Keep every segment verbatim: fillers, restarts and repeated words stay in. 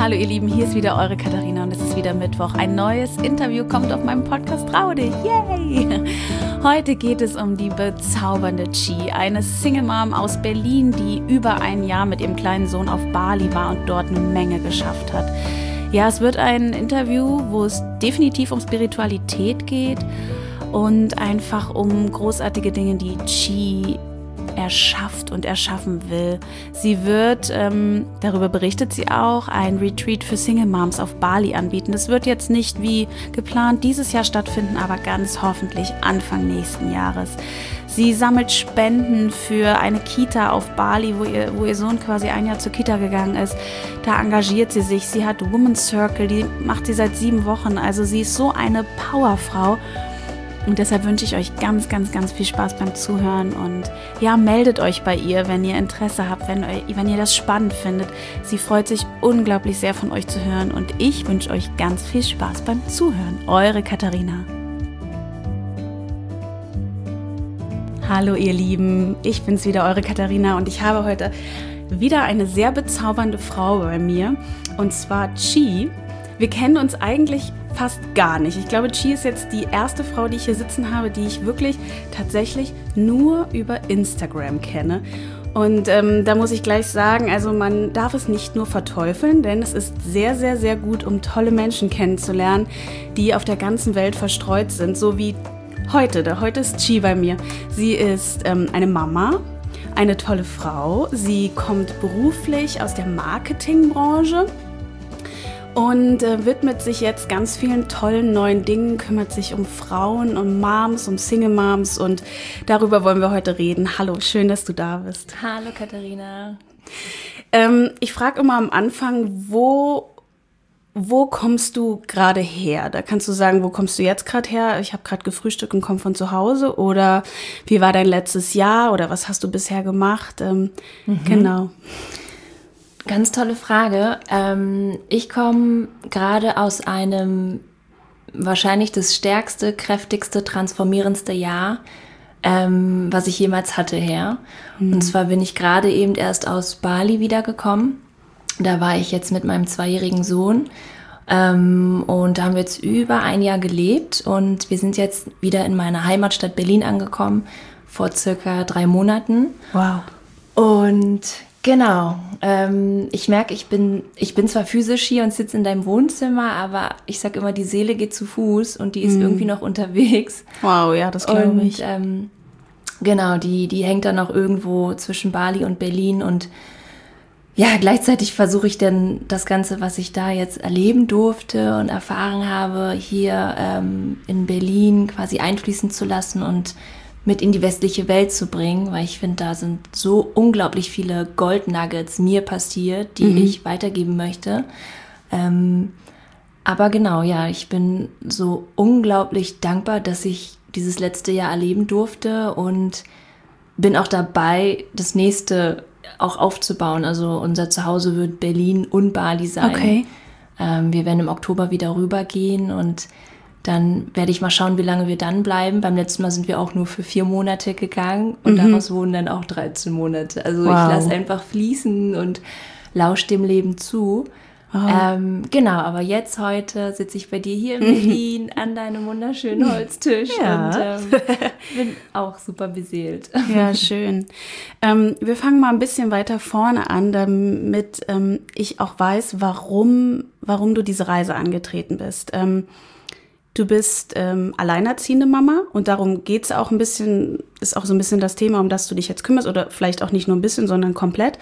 Hallo ihr Lieben, hier ist wieder eure Katharina und es ist wieder Mittwoch. Ein neues Interview kommt auf meinem Podcast Trau dich. Yay! Heute geht es um die bezaubernde Chi, eine Single Mom aus Berlin, die über ein Jahr mit ihrem kleinen Sohn auf Bali war und dort eine Menge geschafft hat. Ja, es wird ein Interview, wo es definitiv um Spiritualität geht und einfach um großartige Dinge, die Chi erschafft und erschaffen will. Sie wird, ähm, darüber berichtet sie auch, ein Retreat für Single Moms auf Bali anbieten. Das wird jetzt nicht wie geplant dieses Jahr stattfinden, aber ganz hoffentlich Anfang nächsten Jahres. Sie sammelt Spenden für eine Kita auf Bali, wo ihr, wo ihr Sohn quasi ein Jahr zur Kita gegangen ist. Da engagiert sie sich. Sie hat Women's Circle, die macht sie seit sieben Wochen. Also sie ist so eine Powerfrau. Und deshalb wünsche ich euch ganz, ganz, ganz viel Spaß beim Zuhören und ja, meldet euch bei ihr, wenn ihr Interesse habt, wenn, wenn ihr das spannend findet. Sie freut sich unglaublich sehr von euch zu hören und ich wünsche euch ganz viel Spaß beim Zuhören. Eure Katharina. Hallo ihr Lieben, ich bin's wieder, eure Katharina und ich habe heute wieder eine sehr bezaubernde Frau bei mir und zwar Chi. Wir kennen uns eigentlich fast gar nicht. Ich glaube, Chi ist jetzt die erste Frau, die ich hier sitzen habe, die ich wirklich tatsächlich nur über Instagram kenne. Und ähm, da muss ich gleich sagen, also man darf es nicht nur verteufeln, denn es ist sehr, sehr, sehr gut, um tolle Menschen kennenzulernen, die auf der ganzen Welt verstreut sind, so wie heute. Da heute ist Chi bei mir. Sie ist ähm, eine Mama, eine tolle Frau. Sie kommt beruflich aus der Marketingbranche und äh, widmet sich jetzt ganz vielen tollen neuen Dingen, kümmert sich um Frauen, um Moms, um Single Moms und darüber wollen wir heute reden. Hallo, schön, dass du da bist. Hallo Katharina. Ähm, ich frage immer am Anfang, wo, wo kommst du gerade her? Da kannst du sagen, wo kommst du jetzt gerade her? Ich habe gerade gefrühstückt und komme von zu Hause oder wie war dein letztes Jahr oder was hast du bisher gemacht? Ähm, mhm. Genau. Ganz tolle Frage. Ähm, ich komme gerade aus einem wahrscheinlich das stärkste, kräftigste, transformierendste Jahr, ähm, was ich jemals hatte, her. Mhm. Und zwar bin ich gerade eben erst aus Bali wiedergekommen. Da war ich jetzt mit meinem zweijährigen Sohn ähm, und da haben wir jetzt über ein Jahr gelebt und wir sind jetzt wieder in meiner Heimatstadt Berlin angekommen, vor circa drei Monaten. Wow. Und Genau. Ähm, ich merke, ich bin, ich bin zwar physisch hier und sitze in deinem Wohnzimmer, aber ich sag immer, die Seele geht zu Fuß und die ist mm. irgendwie noch unterwegs. Wow, ja, das glaube ich. Und ähm, genau, die, die hängt dann noch irgendwo zwischen Bali und Berlin und ja, gleichzeitig versuche ich dann das Ganze, was ich da jetzt erleben durfte und erfahren habe, hier ähm, in Berlin quasi einfließen zu lassen und mit in die westliche Welt zu bringen, weil ich finde, da sind so unglaublich viele Goldnuggets mir passiert, die mhm. ich weitergeben möchte. Ähm, aber genau, ja, ich bin so unglaublich dankbar, dass ich dieses letzte Jahr erleben durfte und bin auch dabei, das nächste auch aufzubauen. Also unser Zuhause wird Berlin und Bali sein. Okay. Ähm, wir werden im Oktober wieder rübergehen und dann werde ich mal schauen, wie lange wir dann bleiben. Beim letzten Mal sind wir auch nur für vier Monate gegangen und mhm. daraus wurden dann auch dreizehn Monate. Also wow. Ich lasse einfach fließen und lausche dem Leben zu. Oh. Ähm, genau, aber jetzt heute sitze ich bei dir hier in Berlin an deinem wunderschönen Holztisch ja. und ähm, bin auch super beseelt. Ja, schön. Ähm, wir fangen mal ein bisschen weiter vorne an, damit ähm, ich auch weiß, warum, warum du diese Reise angetreten bist. Ähm, Du bist ähm, alleinerziehende Mama und darum geht's auch ein bisschen, ist auch so ein bisschen das Thema, um das du dich jetzt kümmerst oder vielleicht auch nicht nur ein bisschen, sondern komplett.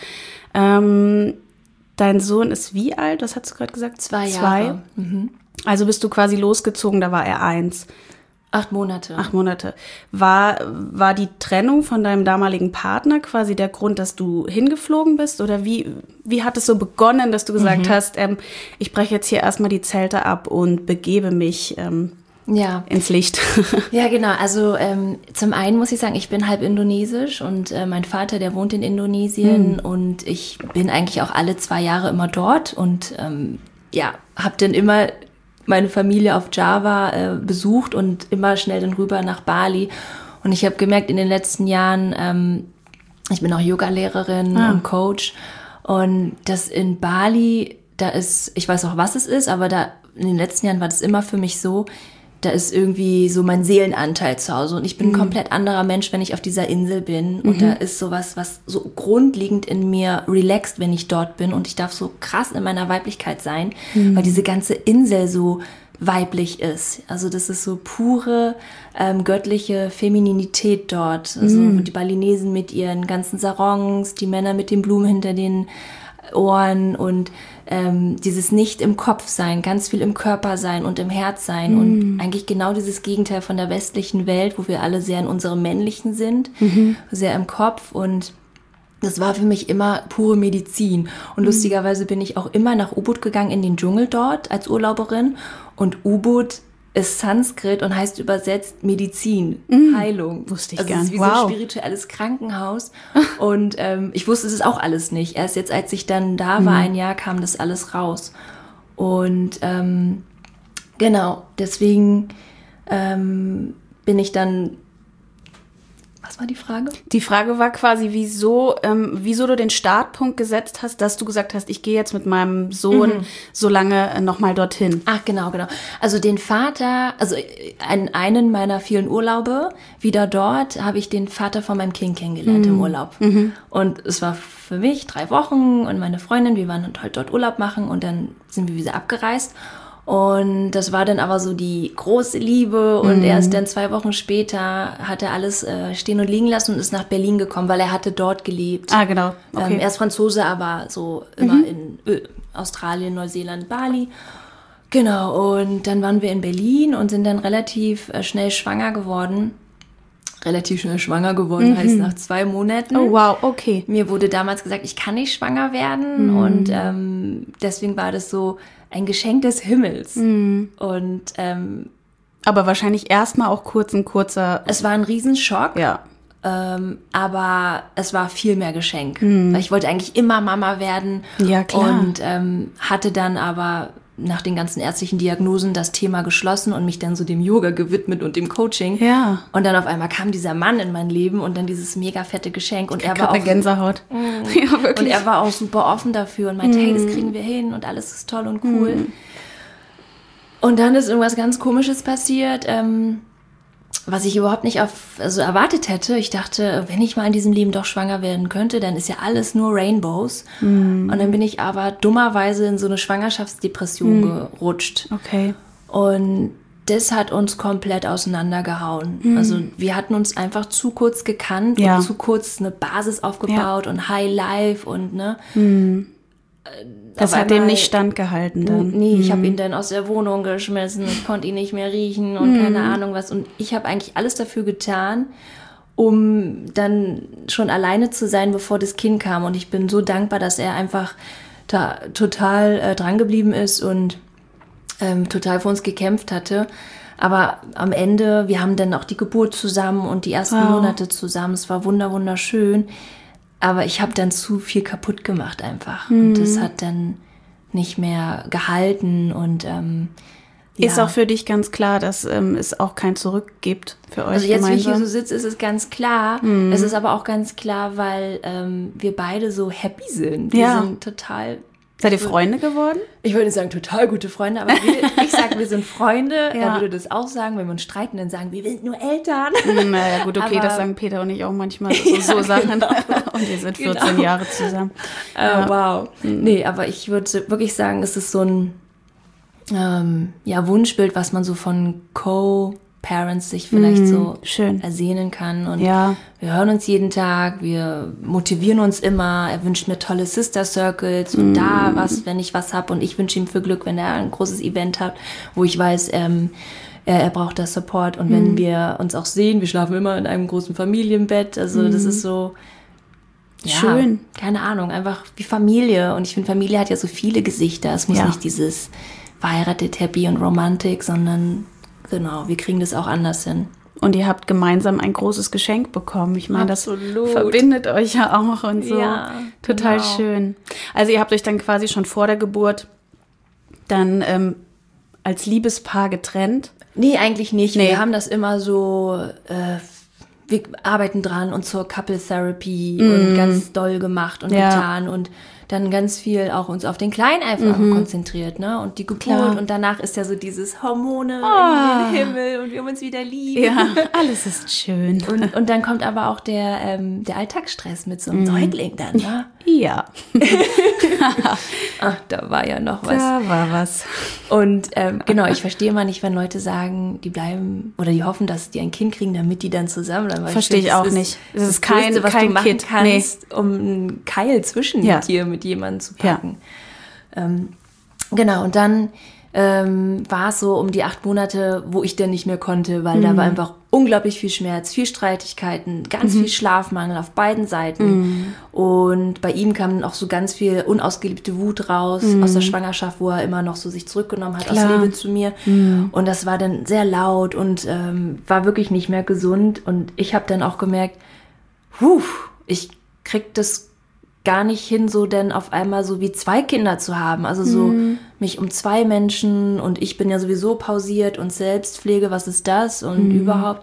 Ähm, dein Sohn ist wie alt? Was hast du gerade gesagt? Zwei Jahre. Zwei. Mhm. Also bist du quasi losgezogen, da war er eins. Acht Monate. Acht Monate. War, war die Trennung von deinem damaligen Partner quasi der Grund, dass du hingeflogen bist? Oder wie, wie hat es so begonnen, dass du gesagt mhm. hast, ähm, ich breche jetzt hier erstmal die Zelte ab und begebe mich ähm, ja. ins Licht? Ja, genau. Also ähm, zum einen muss ich sagen, ich bin halb indonesisch und äh, mein Vater, der wohnt in Indonesien mhm. und ich bin eigentlich auch alle zwei Jahre immer dort und ähm, ja, habe dann immer meine Familie auf Java äh, besucht und immer schnell dann rüber nach Bali. Und ich habe gemerkt in den letzten Jahren, ähm, ich bin auch Yoga-Lehrerin ah. und Coach, und dass in Bali da ist, ich weiß auch, was es ist, aber da in den letzten Jahren war das immer für mich so, da ist irgendwie so mein Seelenanteil zu Hause und ich bin ein komplett anderer Mensch, wenn ich auf dieser Insel bin und mhm. da ist sowas, was so grundlegend in mir relaxt, wenn ich dort bin und ich darf so krass in meiner Weiblichkeit sein, mhm. weil diese ganze Insel so weiblich ist. Also das ist so pure ähm, göttliche Femininität dort. Also mm. die Balinesen mit ihren ganzen Sarongs, die Männer mit den Blumen hinter den Ohren und ähm, dieses nicht im Kopf sein, ganz viel im Körper sein und im Herz sein mm. und eigentlich genau dieses Gegenteil von der westlichen Welt, wo wir alle sehr in unserem Männlichen sind, mhm. sehr im Kopf und das war für mich immer pure Medizin. Und mhm. lustigerweise bin ich auch immer nach Ubud gegangen in den Dschungel dort als Urlauberin. Und Ubud ist Sanskrit und heißt übersetzt Medizin, mhm. Heilung. Wusste ich also gar nicht. Es ist wie wow. so ein spirituelles Krankenhaus. Und ähm, ich wusste es auch alles nicht. Erst jetzt, als ich dann da war, mhm. ein Jahr, kam das alles raus. Und ähm, genau, deswegen ähm, bin ich dann... Was war die Frage? Die Frage war quasi, wieso, ähm, wieso du den Startpunkt gesetzt hast, dass du gesagt hast, ich gehe jetzt mit meinem Sohn mhm. so lange äh, nochmal dorthin. Ach, genau, genau. Also den Vater, also in einen meiner vielen Urlaube, wieder dort, habe ich den Vater von meinem Kind kennengelernt mhm. im Urlaub. Mhm. Und es war für mich drei Wochen und meine Freundin, wir waren halt dort Urlaub machen und dann sind wir wieder abgereist. Und das war dann aber so die große Liebe und mhm. erst dann zwei Wochen später hat er alles äh, stehen und liegen lassen und ist nach Berlin gekommen, weil er hatte dort gelebt. Ah, genau. Okay. Ähm, er ist Franzose, aber so immer mhm. in äh, Australien, Neuseeland, Bali. Genau, und dann waren wir in Berlin und sind dann relativ äh, schnell schwanger geworden. Relativ schnell schwanger geworden, mhm. heißt nach zwei Monaten. Oh, wow, okay. Mir wurde damals gesagt, ich kann nicht schwanger werden mhm. und ähm, deswegen war das so ein Geschenk des Himmels. Mhm. Und ähm, aber wahrscheinlich erstmal auch kurz ein kurzer... Es war ein Riesenschock. Ja. Ähm, aber es war viel mehr Geschenk. Mhm. Weil ich wollte eigentlich immer Mama werden. Ja, klar. Und ähm, hatte dann aber nach den ganzen ärztlichen Diagnosen das Thema geschlossen und mich dann so dem Yoga gewidmet und dem Coaching. Ja. Und dann auf einmal kam dieser Mann in mein Leben und dann dieses mega fette Geschenk. Und ich er war auch eine Gänsehaut. Mm, ja, wirklich. Und er war auch super offen dafür und meinte, mm. hey, das kriegen wir hin und alles ist toll und cool. Mm. Und dann ist irgendwas ganz Komisches passiert, ähm, was ich überhaupt nicht auf, also erwartet hätte. Ich dachte, wenn ich mal in diesem Leben doch schwanger werden könnte, dann ist ja alles nur Rainbows. Mm. Und dann bin ich aber dummerweise in so eine Schwangerschaftsdepression mm. gerutscht. Okay. Und das hat uns komplett auseinandergehauen. Mm. Also wir hatten uns einfach zu kurz gekannt ja. und zu kurz eine Basis aufgebaut ja. und High Life und ne. Mm. Das hat dem nicht standgehalten dann. Nee, ich habe ihn dann aus der Wohnung geschmissen, ich konnte ihn nicht mehr riechen und mm. keine Ahnung was. Und ich habe eigentlich alles dafür getan, um dann schon alleine zu sein, bevor das Kind kam. Und ich bin so dankbar, dass er einfach da total äh, dran geblieben ist und ähm, total für uns gekämpft hatte. Aber am Ende, wir haben dann auch die Geburt zusammen und die ersten wow. Monate zusammen. Es war wunder wunderschön. Aber ich habe dann zu viel kaputt gemacht einfach. Mhm. Und das hat dann nicht mehr gehalten. Und ähm, ja. Ist auch für dich ganz klar, dass ähm, es auch kein Zurück gibt für euch Also jetzt, gemeinsam? wie ich hier so sitze, ist es ganz klar. Mhm. Es ist aber auch ganz klar, weil ähm, wir beide so happy sind. Wir ja. sind total... Seid ihr Freunde geworden? Ich würde sagen, total gute Freunde, aber wir, ich sage, wir sind Freunde. Ja. Er würde das auch sagen, wenn wir uns streiten, dann sagen wir, wir sind nur Eltern. Naja, gut, okay, aber, das sagen Peter und ich auch manchmal so, so ja, Sachen. Genau. Und wir sind vierzehn genau. Jahre zusammen. Uh, ja. Wow. Mhm. Nee, aber ich würde wirklich sagen, es ist so ein ähm, ja, Wunschbild, was man so von Co- Parents sich vielleicht mm, so schön. ersehnen kann. Und ja. wir hören uns jeden Tag, wir motivieren uns immer. Er wünscht mir tolle Sister Circles und mm. da was, wenn ich was hab. Und ich wünsche ihm viel Glück, wenn er ein großes Event hat, wo ich weiß, ähm, er, er braucht das Support. Und mm. wenn wir uns auch sehen, wir schlafen immer in einem großen Familienbett. Also mm. das ist so ja, schön. Keine Ahnung, einfach wie Familie. Und ich finde, Familie hat ja so viele Gesichter. Es muss ja. nicht dieses verheiratet, happy und Romantik, sondern genau, wir kriegen das auch anders hin. Und ihr habt gemeinsam ein großes Geschenk bekommen. Ich meine, das verbindet euch ja auch und so. Ja, total genau. schön. Also ihr habt euch dann quasi schon vor der Geburt dann ähm, als Liebespaar getrennt? Nee, eigentlich nicht. Nee. Wir haben das immer so, äh, wir arbeiten dran und zur Couple Therapy mm. und ganz doll gemacht und ja. getan und dann ganz viel auch uns auf den Kleinen einfach mhm. konzentriert, ne? Und die Geburt Klar. und danach ist ja so dieses Hormone Oh. in den Himmel und wir uns wieder lieben. Ja, alles ist schön. Und, und dann kommt aber auch der, ähm, der Alltagsstress mit so einem Mhm. Säugling dann, ne? Ja, Ach, da war ja noch was. da war was. Und ähm, genau, ich verstehe mal nicht, wenn Leute sagen, die bleiben oder die hoffen, dass die ein Kind kriegen, damit die dann zusammen bleiben. Weil Verstehe ich finde, auch das nicht. Es das ist kein- Größte, was kein du machen Kind. kannst, um einen Keil zwischen Ja. dir mit jemandem zu packen. Ähm, genau, und dann ähm, war es so um die acht Monate, wo ich dann nicht mehr konnte, weil Mhm. da war einfach unglaublich viel Schmerz, viel Streitigkeiten, ganz Mhm. viel Schlafmangel auf beiden Seiten. Und bei ihm kam dann auch so ganz viel unausgelebte Wut raus aus der Schwangerschaft, wo er immer noch so sich zurückgenommen hat Mhm. Klar. aus Liebe zu mir. Und das war dann sehr laut und ähm, war wirklich nicht mehr gesund. Und ich habe dann auch gemerkt, puh, ich krieg das gar nicht hin, so denn auf einmal so wie zwei Kinder zu haben. Also so mich um zwei Menschen und ich bin ja sowieso pausiert und Selbstpflege, was ist das und überhaupt.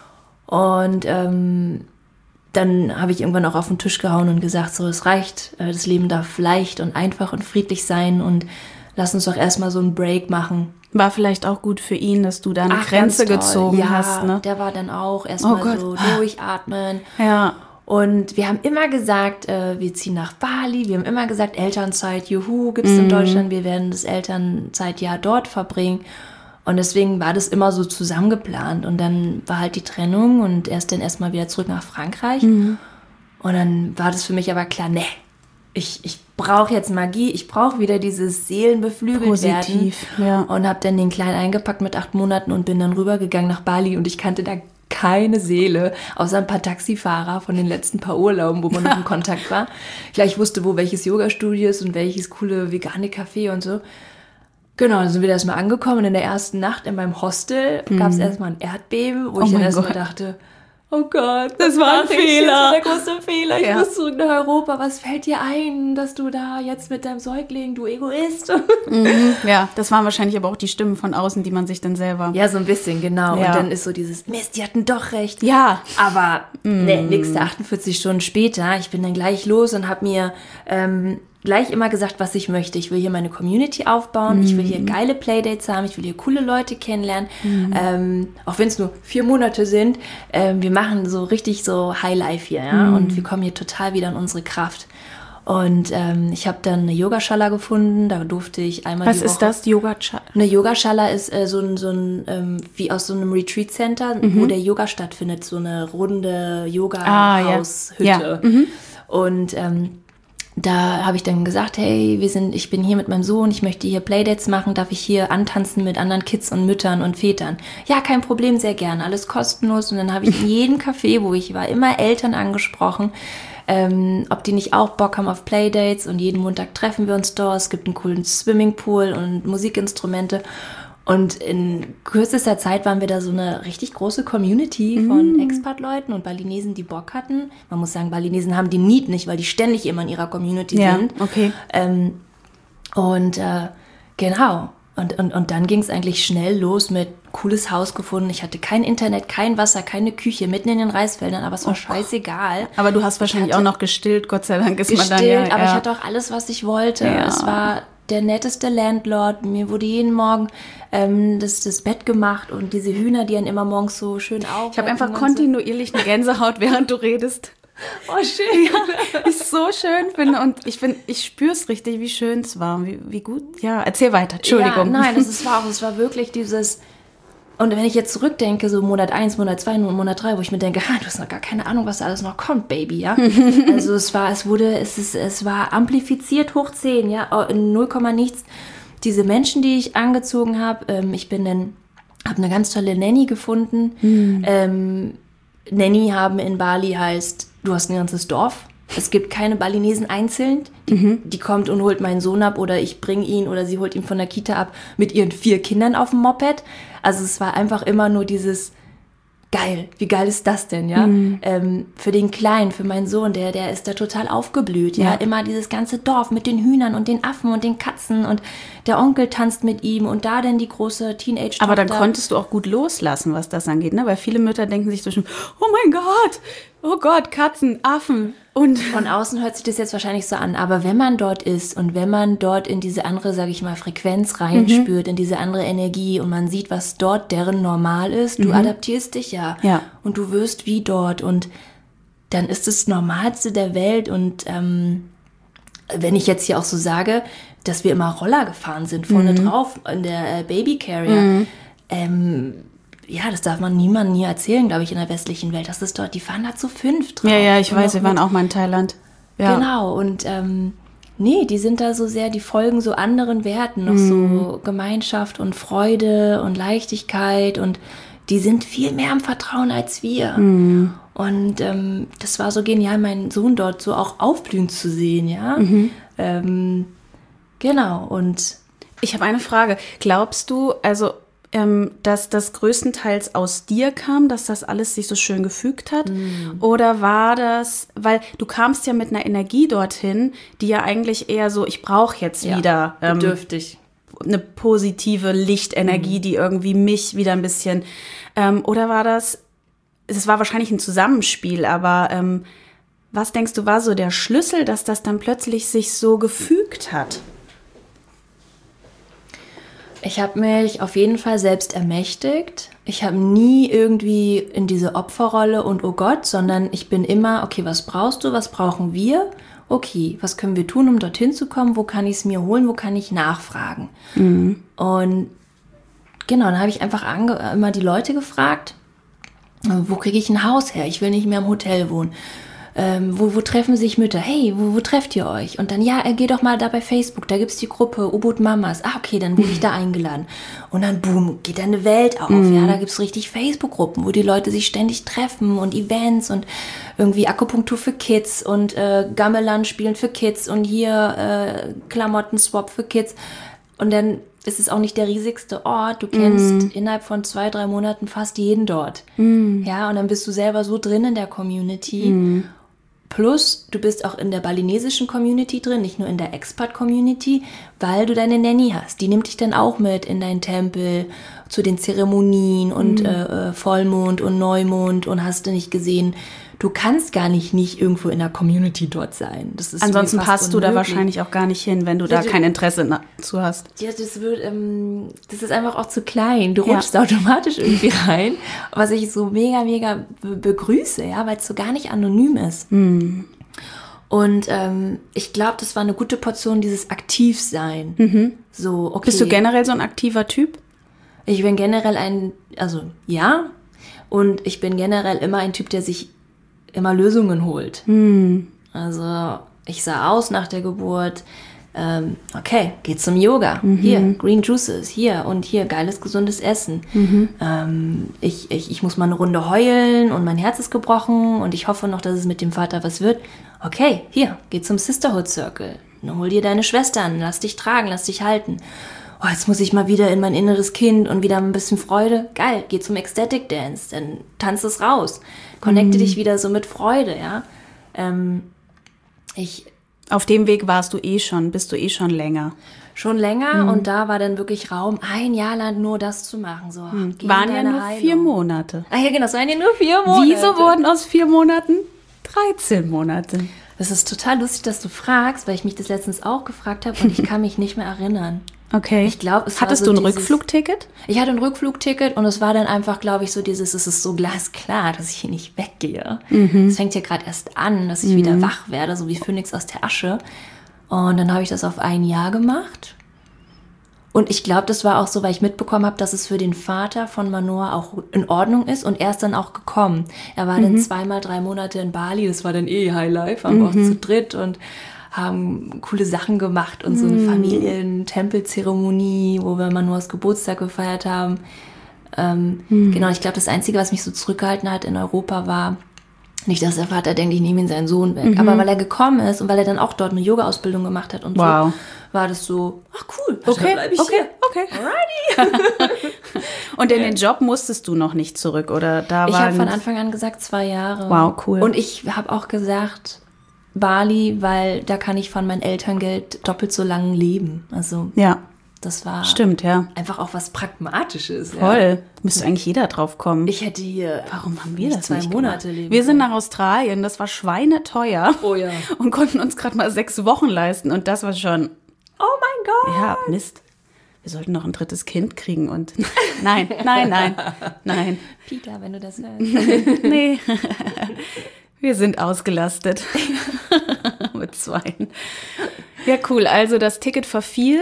Und ähm, dann habe ich irgendwann auch auf den Tisch gehauen und gesagt, so, es reicht, äh, das Leben darf leicht und einfach und friedlich sein und lass uns doch erstmal so einen Break machen. War vielleicht auch gut für ihn, dass du da eine Ach, Grenze ganz toll. gezogen ja, hast, ne? Der war dann auch erstmal Oh Gott. so durchatmen. Ja. Und wir haben immer gesagt, äh, wir ziehen nach Bali. Wir haben immer gesagt, Elternzeit, juhu, gibt's in Deutschland. Wir werden das Elternzeitjahr dort verbringen. Und deswegen war das immer so zusammengeplant. Und dann war halt die Trennung und er ist dann erstmal wieder zurück nach Frankreich. Und dann war das für mich aber klar, nee, ich, ich brauche jetzt Magie. Ich brauche wieder dieses Seelenbeflügelt werden. Positiv, ja. Und habe dann den Kleinen eingepackt mit acht Monaten und bin dann rübergegangen nach Bali. Und ich kannte da keine Seele, außer ein paar Taxifahrer von den letzten paar Urlauben, wo man noch in Kontakt war. Ja, ich wusste, wo welches Yoga-Studio ist und welches coole vegane Café und so. Genau, dann sind wir erstmal angekommen und in der ersten Nacht in meinem Hostel gab es erstmal ein Erdbeben, wo Oh ich dann mein erstmal Gott. dachte, oh Gott, Das war ein mach ich Fehler. jetzt? Der große Fehler. Ich Ja. muss zurück nach Europa. Was fällt dir ein, dass du da jetzt mit deinem Säugling, du Egoist? Ja, das waren wahrscheinlich aber auch die Stimmen von außen, die man sich dann selber... Ja, so ein bisschen, genau. Ja. Und dann ist so dieses, Mist, die hatten doch recht. Ja. Aber nee, nächste achtundvierzig Stunden später, ich bin dann gleich los und habe mir ähm, gleich immer gesagt, was ich möchte. Ich will hier meine Community aufbauen, ich will hier geile Playdates haben, ich will hier coole Leute kennenlernen. Ähm, auch wenn es nur vier Monate sind, ähm, wir machen so richtig so Highlife hier, ja, und wir kommen hier total wieder in unsere Kraft. Und ähm, ich habe dann eine Yogaschala gefunden, da durfte ich einmal Was die Woche... ist das? Yoga-Chat? Eine Yogaschala ist äh, so ein, so ein ähm, wie aus so einem Retreat-Center, wo der Yoga stattfindet, so eine runde Ah, ja. Yoga-Haushütte. Ja. Mhm. Und ähm, da habe ich dann gesagt, hey, wir sind, ich bin hier mit meinem Sohn, ich möchte hier Playdates machen, darf ich hier antanzen mit anderen Kids und Müttern und Vätern? Ja, kein Problem, sehr gerne, alles kostenlos. Und dann habe ich in jedem Café, wo ich war, immer Eltern angesprochen, ähm, ob die nicht auch Bock haben auf Playdates, und jeden Montag treffen wir uns dort. Es gibt einen coolen Swimmingpool und Musikinstrumente. Und in kürzester Zeit waren wir da so eine richtig große Community von Expat-Leuten und Balinesen, die Bock hatten. Man muss sagen, Balinesen haben die Need nicht, weil die ständig immer in ihrer Community Ja, sind. okay. Ähm, und äh, genau. Und, und, und dann ging es eigentlich schnell los mit cooles Haus gefunden. Ich hatte kein Internet, kein Wasser, keine Küche, mitten in den Reisfeldern, aber es war scheißegal. Aber du hast wahrscheinlich hatte auch noch gestillt, Gott sei Dank ist man dann Gestillt, ja... aber ja. ich hatte auch alles, was ich wollte. Ja. Es war der netteste Landlord. Mir wurde jeden Morgen ähm, das, das Bett gemacht und diese Hühner, die einen immer morgens so schön auf. Ich habe einfach kontinuierlich eine Gänsehaut, während du redest. Oh, schön. Ja, ich so schön finde und ich finde, ich spüre es richtig, wie schön es war, wie, wie gut. Ja, erzähl weiter, Entschuldigung. Ja, nein, das ist, war auch, es war wirklich dieses. Und wenn ich jetzt zurückdenke, so Monat eins, Monat zwei, Monat drei, wo ich mir denke, ha, du hast noch gar keine Ahnung, was da alles noch kommt, Baby, ja. Also es war, es wurde, es ist, es war amplifiziert hoch zehn, ja, in null Komma nichts. Diese Menschen, die ich angezogen habe, ähm, ich bin dann, habe eine ganz tolle Nanny gefunden. Hm. Ähm, Nanny haben in Bali heißt, du hast ein ganzes Dorf. Es gibt keine Balinesen einzeln. Die, Mhm. die kommt und holt meinen Sohn ab oder ich bringe ihn oder sie holt ihn von der Kita ab mit ihren vier Kindern auf dem Moped. Also es war einfach immer nur dieses geil. Wie geil ist das denn, ja? Mhm. Ähm, für den Kleinen, für meinen Sohn, der, der ist da total aufgeblüht, ja? Ja. Immer dieses ganze Dorf mit den Hühnern und den Affen und den Katzen und der Onkel tanzt mit ihm und da dann die große Teenage-Tochter. Aber dann konntest du auch gut loslassen, was das angeht, ne? Weil viele Mütter denken sich zwischen, oh mein Gott, oh Gott, Katzen, Affen, Und von außen hört sich das jetzt wahrscheinlich so an, aber wenn man dort ist und wenn man dort in diese andere, sage ich mal, Frequenz reinspürt, mhm. in diese andere Energie und man sieht, was dort deren normal ist, du mhm. adaptierst dich ja, ja und du wirst wie dort und dann ist es das Normalste der Welt und ähm, wenn ich jetzt hier auch so sage, dass wir immer Roller gefahren sind, vorne mhm. drauf in der äh, Baby Carrier, mhm. ähm, ja, das darf man niemandem nie erzählen, glaube ich, in der westlichen Welt. Das ist dort, die fahren da zu fünf drauf. Ja, ja, ich weiß, wir waren auch mal in Thailand. Ja. Genau, und ähm, nee, die sind da so sehr, die folgen so anderen Werten, noch mhm. so Gemeinschaft und Freude und Leichtigkeit und die sind viel mehr am Vertrauen als wir. Mhm. Und ähm, das war so genial, meinen Sohn dort so auch aufblühen zu sehen, ja. Mhm. Ähm, genau, und ich habe eine Frage. Glaubst du, also Ähm, dass das größtenteils aus dir kam, dass das alles sich so schön gefügt hat? Mm. Oder war das, weil du kamst ja mit einer Energie dorthin, die ja eigentlich eher so, ich brauche jetzt ja, wieder ähm, bedürftig. Eine positive Lichtenergie, mm. die irgendwie mich wieder ein bisschen, ähm, oder war das, es war wahrscheinlich ein Zusammenspiel, aber ähm, was denkst du, war so der Schlüssel, dass das dann plötzlich sich so gefügt hat? Ich habe mich auf jeden Fall selbst ermächtigt. Ich habe nie irgendwie in diese Opferrolle und oh Gott, sondern ich bin immer, okay, was brauchst du, was brauchen wir? Okay, was können wir tun, um dorthin zu kommen? Wo kann ich es mir holen? Wo kann ich nachfragen? Mhm. Und genau, dann habe ich einfach ange- immer die Leute gefragt, wo kriege ich ein Haus her? Ich will nicht mehr im Hotel wohnen. Ähm, wo, wo treffen sich Mütter? Hey, wo, wo trefft ihr euch? Und dann, ja, geh doch mal da bei Facebook, da gibt's die Gruppe U-Boot Mamas. Ah, okay, dann wurde ich da eingeladen. Und dann, boom, geht da eine Welt auf. Mhm. Ja, da gibt's richtig Facebook-Gruppen, wo die Leute sich ständig treffen und Events und irgendwie Akupunktur für Kids und äh, Gamelan spielen für Kids und hier äh, Klamotten-Swap für Kids. Und dann ist es auch nicht der riesigste Ort. Du kennst mm. innerhalb von zwei, drei Monaten fast jeden dort. Mm. Ja, und dann bist du selber so drin in der Community. Mm. Plus, du bist auch in der balinesischen Community drin, nicht nur in der Expat-Community, weil du deine Nanny hast. Die nimmt dich dann auch mit in deinen Tempel, zu den Zeremonien und mm. äh, Vollmond und Neumond und hast du nicht gesehen. Du kannst gar nicht nicht irgendwo in der Community dort sein. Das ist ansonsten passt unmöglich. Du da wahrscheinlich auch gar nicht hin, wenn du ja, da kein Interesse zu hast. Ja, das wird, ähm, das ist einfach auch zu klein. Du rutschst ja. automatisch irgendwie rein, was ich so mega, mega be- begrüße, ja, weil es so gar nicht anonym ist. Hm. Und ähm, ich glaube, das war eine gute Portion dieses Aktivsein. Mhm. So, okay. Bist du generell so ein aktiver Typ? Ich bin generell ein, also ja, und ich bin generell immer ein Typ, der sich immer Lösungen holt. Hm. Also ich sah aus nach der Geburt, ähm, okay, geh zum Yoga, mhm. hier, Green Juices, hier und hier, geiles, gesundes Essen. Mhm. Ähm, ich, ich, ich muss mal eine Runde heulen und mein Herz ist gebrochen und ich hoffe noch, dass es mit dem Vater was wird. Okay, hier, geh zum Sisterhood Circle, hol dir deine Schwestern, lass dich tragen, lass dich halten. Oh, jetzt muss ich mal wieder in mein inneres Kind und wieder ein bisschen Freude. Geil, geh zum Ecstatic Dance, dann tanz es raus. Connecte mm. dich wieder so mit Freude, ja. Ähm, ich, Auf dem Weg warst du eh schon, bist du eh schon länger. Schon länger mm. und da war dann wirklich Raum, ein Jahr lang nur das zu machen. So, mm. Waren ja nur Heilung. vier Monate. Ah ja, genau, es waren ja nur vier Monate. Wieso wurden aus vier Monaten dreizehn Monate? Das ist total lustig, dass du fragst, weil ich mich das letztens auch gefragt habe und ich kann mich nicht mehr erinnern. Okay. Ich glaube, es Hattest war so du ein dieses, Rückflugticket? Ich hatte ein Rückflugticket und es war dann einfach, glaube ich, so dieses, es ist so glasklar, dass ich hier nicht weggehe. Mhm. Es fängt ja gerade erst an, dass ich mhm. wieder wach werde, so wie Phönix aus der Asche. Und dann habe ich das auf ein Jahr gemacht. Und ich glaube, das war auch so, weil ich mitbekommen habe, dass es für den Vater von Manoa auch in Ordnung ist und er ist dann auch gekommen. Er war mhm. dann zweimal drei Monate in Bali, das war dann eh Highlife, waren wir mhm. auch zu dritt und haben coole Sachen gemacht und so eine Familientempelzeremonie, wo wir Manoas Geburtstag gefeiert haben. Ähm, mhm. Genau, ich glaube, das Einzige, was mich so zurückgehalten hat in Europa, war nicht, dass der Vater denkt, ich nehme ihn seinen Sohn weg. Mhm. Aber weil er gekommen ist und weil er dann auch dort eine Yoga-Ausbildung gemacht hat und wow. so, war das so, ach cool, okay, dann bleib ich okay, hier. okay. Alrighty. Und in den Job musstest du noch nicht zurück, oder? Da ich habe von Anfang an gesagt, zwei Jahre. Wow, cool. Und ich habe auch gesagt, Bali, weil da kann ich von meinem Elterngeld doppelt so lang leben. Also ja. Das war Stimmt, ja. einfach auch was Pragmatisches. Voll. Ja. Müsste eigentlich jeder drauf kommen. Ich hätte hier Warum haben wir das zwei nicht Monate gemacht? leben Wir sind können. nach Australien, das war schweineteuer. Oh ja. Und konnten uns gerade mal sechs Wochen leisten. Und das war schon, Oh mein Gott. ja, Mist. Wir sollten noch ein drittes Kind kriegen und nein, nein, nein, nein. Peter, wenn du das hörst. Nee. Wir sind ausgelastet. Mit zweien. Ja, cool. Also das Ticket verfiel.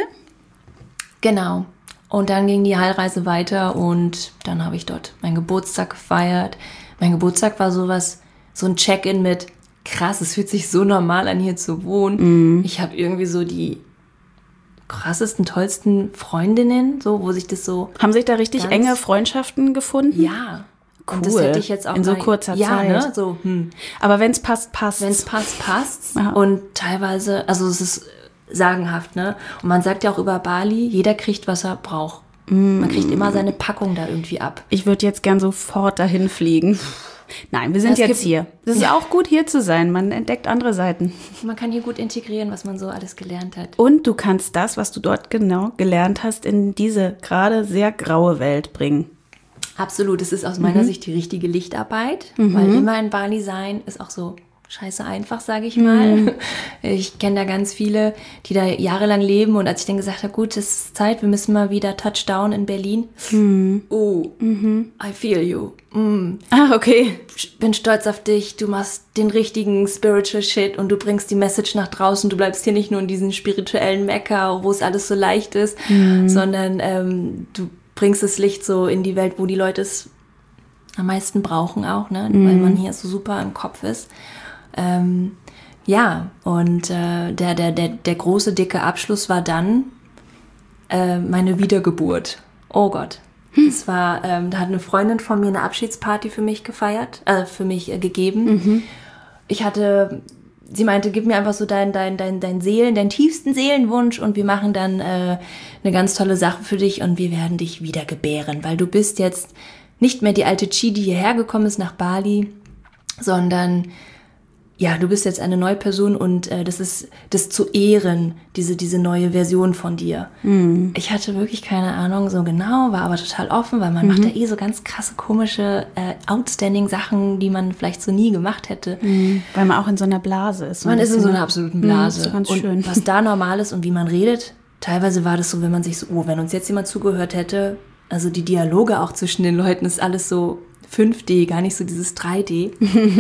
Genau. Und dann ging die Heilreise weiter und dann habe ich dort meinen Geburtstag gefeiert. Mein Geburtstag war sowas, so ein Check-in mit, krass, es fühlt sich so normal an, hier zu wohnen. Mm. Ich habe irgendwie so die krassesten, tollsten Freundinnen, so, wo sich das so... Haben sich da richtig enge Freundschaften gefunden? Ja. Cool. Und das hätte ich jetzt auch in so mal, kurzer ja, Zeit. Ne? So, hm. Aber wenn es passt, passt. Wenn es passt, passt. Ja. Und teilweise, also es ist sagenhaft, ne? Und man sagt ja auch über Bali, jeder kriegt, was er braucht. Mm. Man kriegt immer seine Packung da irgendwie ab. Ich würde jetzt gern sofort dahin fliegen. Nein, wir sind Ja, jetzt gibt, hier. Es ist ja. auch gut, hier zu sein. Man entdeckt andere Seiten. Man kann hier gut integrieren, was man so alles gelernt hat. Und du kannst das, was du dort genau gelernt hast, in diese gerade sehr graue Welt bringen. Absolut, es ist aus meiner mhm. Sicht die richtige Lichtarbeit, mhm. weil immer in Bali sein ist auch so scheiße einfach, sage ich mal. Mhm. Ich kenne da ganz viele, die da jahrelang leben und als ich dann gesagt habe, gut, es ist Zeit, wir müssen mal wieder Touchdown in Berlin. Mhm. Oh, mhm. I feel you. Mm. Ah, okay. Bin stolz auf dich, du machst den richtigen Spiritual Shit und du bringst die Message nach draußen. Du bleibst hier nicht nur in diesen spirituellen Mekka, wo es alles so leicht ist, mhm. sondern ähm, du bringst das Licht so in die Welt, wo die Leute es am meisten brauchen auch, ne? Mhm. Weil man hier so super im Kopf ist. Ähm, ja, und äh, der, der, der, der große, dicke Abschluss war dann äh, meine Wiedergeburt. Oh Gott. Hm. Das war, ähm, da hat eine Freundin von mir eine Abschiedsparty für mich gefeiert, äh, für mich äh, gegeben. Mhm. Ich hatte, sie meinte, gib mir einfach so dein, dein, dein, dein Seelen, deinen tiefsten Seelenwunsch und wir machen dann äh, eine ganz tolle Sache für dich und wir werden dich wieder gebären, weil du bist jetzt nicht mehr die alte Chi, die hierher gekommen ist nach Bali, sondern ja, du bist jetzt eine neue Person und äh, das ist das zu ehren, diese, diese neue Version von dir. Mhm. Ich hatte wirklich keine Ahnung so genau, war aber total offen, weil man mhm. macht ja eh so ganz krasse, komische, äh, outstanding Sachen, die man vielleicht so nie gemacht hätte. Mhm. Weil man auch in so einer Blase ist. Man ist in so einer absoluten Blase. Mhm, so ganz und schön. Was da normal ist und wie man redet, teilweise war das so, wenn man sich so, oh, wenn uns jetzt jemand zugehört hätte, also die Dialoge auch zwischen den Leuten ist alles so fünf D, gar nicht so dieses drei D.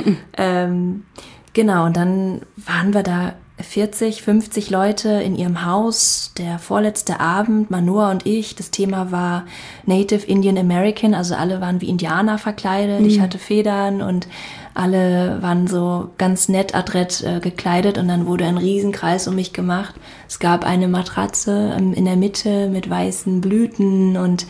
ähm, Genau, und dann waren wir da vierzig, fünfzig Leute in ihrem Haus, der vorletzte Abend, Manoa und ich, das Thema war Native Indian American, also alle waren wie Indianer verkleidet, mhm. ich hatte Federn und alle waren so ganz nett adrett äh, gekleidet und dann wurde ein Riesenkreis um mich gemacht. Es gab eine Matratze ähm, in der Mitte mit weißen Blüten und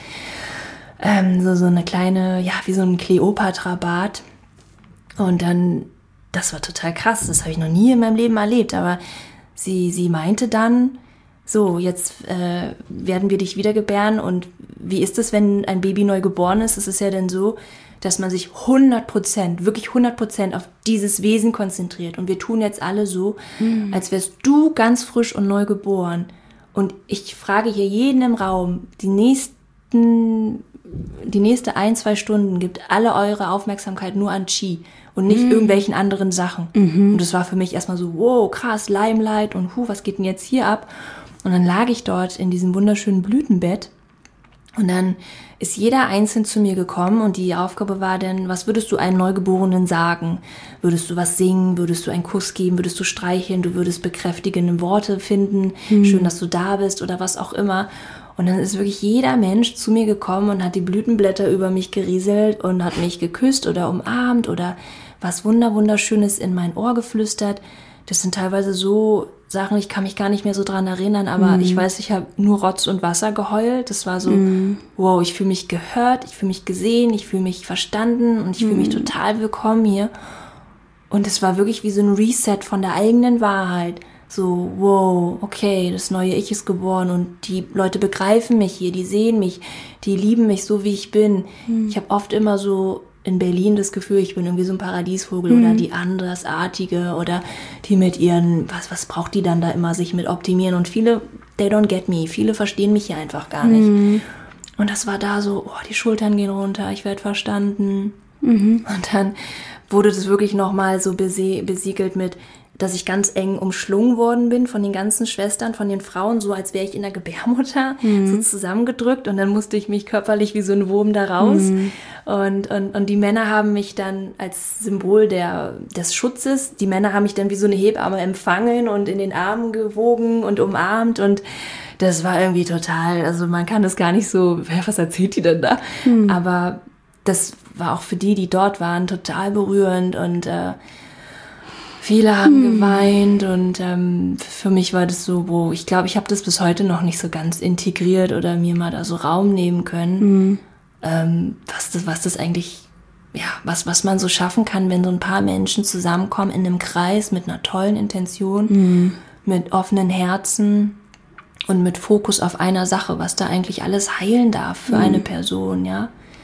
ähm, so, so eine kleine, ja, wie so ein Kleopatra-Bad und dann das war total krass, das habe ich noch nie in meinem Leben erlebt, aber sie, sie meinte dann, so, jetzt äh, werden wir dich wiedergebären und wie ist es, wenn ein Baby neu geboren ist? Es ist ja dann so, dass man sich hundert Prozent, wirklich hundert Prozent auf dieses Wesen konzentriert und wir tun jetzt alle so, mhm. als wärst du ganz frisch und neu geboren und ich frage hier jeden im Raum, die nächsten, die nächste ein, zwei Stunden gibt alle eure Aufmerksamkeit nur an Chi und nicht mm. irgendwelchen anderen Sachen. Mhm. Und das war für mich erstmal so, wow, krass, Limelight und hu, was geht denn jetzt hier ab? Und dann lag ich dort in diesem wunderschönen Blütenbett und dann ist jeder einzeln zu mir gekommen und die Aufgabe war dann, was würdest du einem Neugeborenen sagen? Würdest du was singen? Würdest du einen Kuss geben? Würdest du streicheln? Du würdest bekräftigende Worte finden? Mhm. Schön, dass du da bist oder was auch immer. Und dann ist wirklich jeder Mensch zu mir gekommen und hat die Blütenblätter über mich gerieselt und hat mich geküsst oder umarmt oder was wunder wunderschönes in mein Ohr geflüstert. Das sind teilweise so Sachen, ich kann mich gar nicht mehr so dran erinnern, aber mm. ich weiß, ich habe nur Rotz und Wasser geheult. Das war so, mm. wow, ich fühle mich gehört, ich fühle mich gesehen, ich fühle mich verstanden und ich mm. fühle mich total willkommen hier. Und es war wirklich wie so ein Reset von der eigenen Wahrheit. So, wow, okay, das neue Ich ist geboren und die Leute begreifen mich hier, die sehen mich, die lieben mich so, wie ich bin. Mhm. Ich habe oft immer so in Berlin das Gefühl, ich bin irgendwie so ein Paradiesvogel Mhm. oder die Andersartige oder die mit ihren, was, was braucht die dann da immer, sich mit optimieren. Und viele, they don't get me. Viele verstehen mich hier einfach gar nicht. Mhm. Und das war da so, oh, die Schultern gehen runter, ich werde verstanden. Mhm. Und dann wurde das wirklich nochmal so bese- besiegelt mit, dass ich ganz eng umschlungen worden bin von den ganzen Schwestern, von den Frauen, so als wäre ich in der Gebärmutter, Mhm. so zusammengedrückt. Und dann musste ich mich körperlich wie so ein Wurm da raus. Mhm. Und, und, und die Männer haben mich dann als Symbol der, des Schutzes, die Männer haben mich dann wie so eine Hebamme empfangen und in den Armen gewogen und umarmt. Und das war irgendwie total, also man kann das gar nicht so, was erzählt die denn da? Mhm. Aber das war auch für die, die dort waren, total berührend und äh, viele haben Hm. geweint und ähm, für mich war das so, wo ich glaube, ich habe das bis heute noch nicht so ganz integriert oder mir mal da so Raum nehmen können, Mhm. ähm, was das, was das eigentlich, ja, was, was man so schaffen kann, wenn so ein paar Menschen zusammenkommen in einem Kreis mit einer tollen Intention, Mhm. mit offenen Herzen und mit Fokus auf einer Sache, was da eigentlich alles heilen darf für Mhm. eine Person, ja.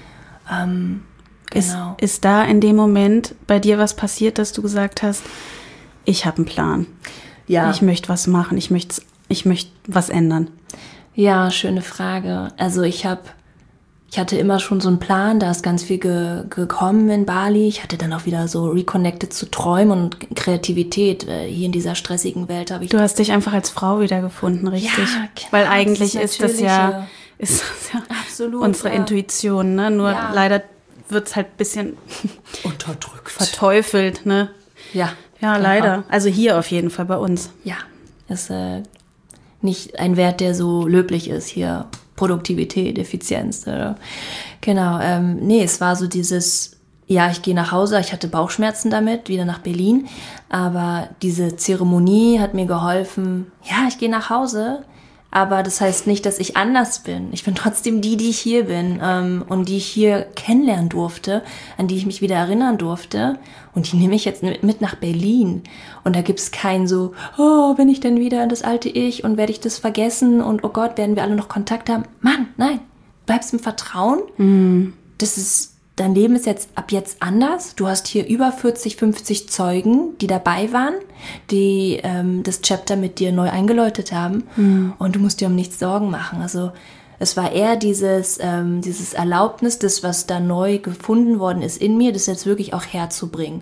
Ähm, Ist, genau. ist da in dem Moment bei dir was passiert, dass du gesagt hast, ich habe einen Plan. Ja. Ich möchte was machen, ich möchte ich möchte was ändern. Ja, schöne Frage. Also ich habe, ich hatte immer schon so einen Plan, da ist ganz viel ge- gekommen in Bali. Ich hatte dann auch wieder so reconnected zu Träumen und Kreativität. Äh, hier in dieser stressigen Welt habe ich... Du hast dich einfach als Frau wiedergefunden, richtig? Ja, genau, Weil das eigentlich ist ist das ja, natürliche- ist das ja Absolut, unsere ja. Intuition, ne? Nur Ja. leider wird es halt ein bisschen Unterdrückt. verteufelt, ne? Ja. Ja, genau. leider. Also hier auf jeden Fall bei uns. Ja, ist äh, nicht ein Wert, der so löblich ist hier. Produktivität, Effizienz. Äh. Genau, ähm, nee, es war so dieses, ja, ich gehe nach Hause, ich hatte Bauchschmerzen damit, wieder nach Berlin, aber diese Zeremonie hat mir geholfen, ja, ich gehe nach Hause, aber das heißt nicht, dass ich anders bin. Ich bin trotzdem die, die ich hier bin ähm, und die ich hier kennenlernen durfte, an die ich mich wieder erinnern durfte. Und die nehme ich jetzt mit nach Berlin. Und da gibt's kein so, oh, bin ich denn wieder das alte Ich und werde ich das vergessen? Und oh Gott, werden wir alle noch Kontakt haben? Mann, nein, bleibst im Vertrauen. Mhm. Das ist, dein Leben ist jetzt ab jetzt anders. Du hast hier über vierzig, fünfzig Zeugen, die dabei waren, die ähm, das Chapter mit dir neu eingeläutet haben. Mhm. Und du musst dir um nichts Sorgen machen. Also es war eher dieses, ähm, dieses Erlaubnis, das, was da neu gefunden worden ist in mir, das jetzt wirklich auch herzubringen.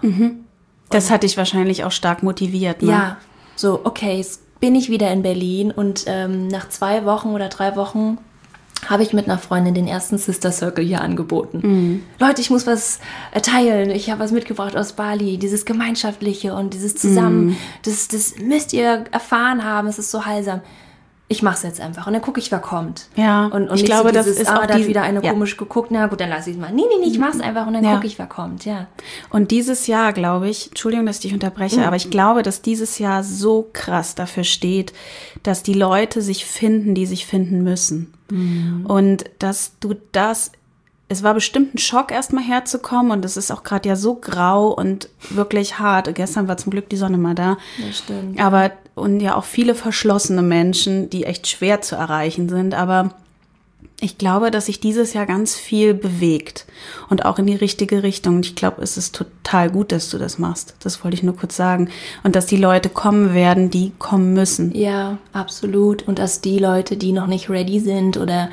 Das hat dich wahrscheinlich auch stark motiviert, ne? Ja, so, okay, jetzt bin ich wieder in Berlin und ähm, nach zwei Wochen oder drei Wochen habe ich mit einer Freundin den ersten Sister Circle hier angeboten. Mhm. Leute, ich muss was äh, teilen. Ich habe was mitgebracht aus Bali. Dieses Gemeinschaftliche und dieses Zusammen. Mhm. Das, das müsst ihr erfahren haben. Es ist so heilsam. Ich mache es jetzt einfach und dann gucke ich, wer kommt. Ja, und, und ich nicht glaube, so das dieses, ist ah, auch da hat die- wieder eine ja. komisch geguckt. Na gut, dann lasse ich es mal. Nee, nee, nee, ich mache es einfach und dann Ja. gucke ich, wer kommt. Ja. Und dieses Jahr, glaube ich, Entschuldigung, dass ich dich unterbreche, Mhm. aber ich glaube, dass dieses Jahr so krass dafür steht, dass die Leute sich finden, die sich finden müssen. Mhm. Und dass du das, es war bestimmt ein Schock, erstmal herzukommen und es ist auch gerade ja so grau und wirklich hart. Gestern war zum Glück die Sonne mal da. Das stimmt. Aber, und ja auch viele verschlossene Menschen, die echt schwer zu erreichen sind, aber ich glaube, dass sich dieses Jahr ganz viel bewegt und auch in die richtige Richtung. Und ich glaube, es ist total gut, dass du das machst. Das wollte ich nur kurz sagen. Und dass die Leute kommen werden, die kommen müssen. Ja, absolut. Und dass die Leute, die noch nicht ready sind oder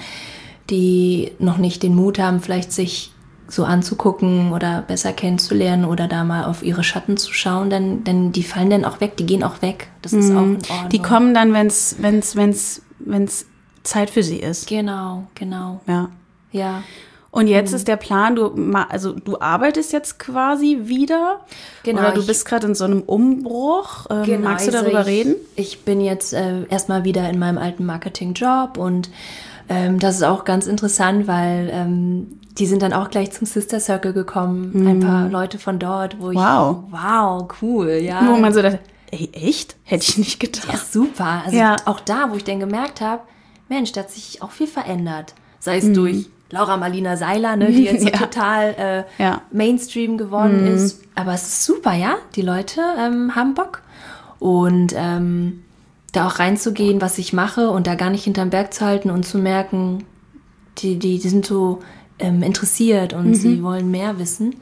die noch nicht den Mut haben, vielleicht sich so anzugucken oder besser kennenzulernen oder da mal auf ihre Schatten zu schauen, dann, dann die fallen dann auch weg, die gehen auch weg. Das ist auch in Ordnung. Die kommen dann, wenn's, wenn's, wenn's, wenn's Zeit für sie ist. Genau, genau. Ja. Ja. Und jetzt ist der Plan, du, ma- also du arbeitest jetzt quasi wieder. Genau, Oder du ich- bist gerade in so einem Umbruch. Ähm, Genau, magst du also darüber ich, reden? Ich bin jetzt äh, erstmal wieder in meinem alten Marketing-Job und ähm, das ist auch ganz interessant, weil ähm, die sind dann auch gleich zum Sister Circle gekommen, ein paar Leute von dort, wo ich, Wow. wow, cool, ja. Wo man so dachte, ey, echt? Hätte ich nicht gedacht. Ja, super. Also Ja. auch da, wo ich dann gemerkt habe, Mensch, da hat sich auch viel verändert. Sei es durch Laura Marlina Seiler, ne, die jetzt so Ja. total äh, Ja. Mainstream geworden ist. Aber es ist super, ja. Die Leute ähm, haben Bock. Und ähm, da auch reinzugehen, was ich mache und da gar nicht hinterm Berg zu halten und zu merken, die, die, die sind so ähm, interessiert und mhm. sie wollen mehr wissen.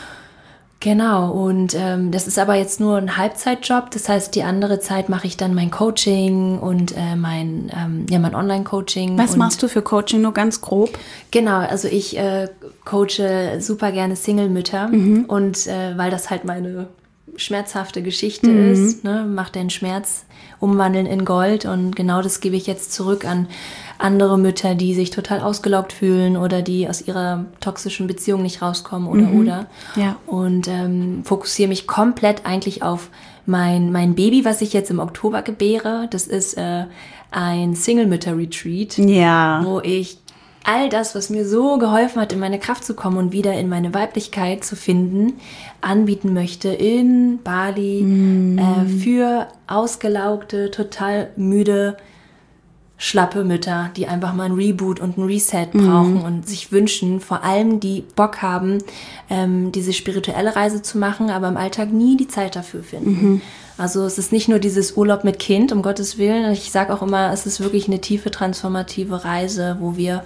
Genau, und ähm, das ist aber jetzt nur ein Halbzeitjob, das heißt, die andere Zeit mache ich dann mein Coaching und äh, mein, ähm, ja, mein Online-Coaching. Was und, machst du für Coaching, nur ganz grob? Genau, also ich äh, coache super gerne Single-Mütter mhm. und äh, weil das halt meine schmerzhafte Geschichte mhm. ist, ne, mach den Schmerz umwandeln in Gold und genau das gebe ich jetzt zurück an andere Mütter, die sich total ausgelaugt fühlen oder die aus ihrer toxischen Beziehung nicht rauskommen oder mhm. oder. Ja. Und ähm, fokussiere mich komplett eigentlich auf mein, mein Baby, was ich jetzt im Oktober gebäre. Das ist äh, ein Single-Mütter-Retreat, ja. wo ich all das, was mir so geholfen hat, in meine Kraft zu kommen und wieder in meine Weiblichkeit zu finden, anbieten möchte in Bali mm. äh, für ausgelaugte, total müde, schlappe Mütter, die einfach mal ein Reboot und ein Reset brauchen mm. und sich wünschen, vor allem die Bock haben, ähm, diese spirituelle Reise zu machen, aber im Alltag nie die Zeit dafür finden. Mm-hmm. Also es ist nicht nur dieses Urlaub mit Kind, um Gottes Willen. Ich sage auch immer, es ist wirklich eine tiefe, transformative Reise, wo wir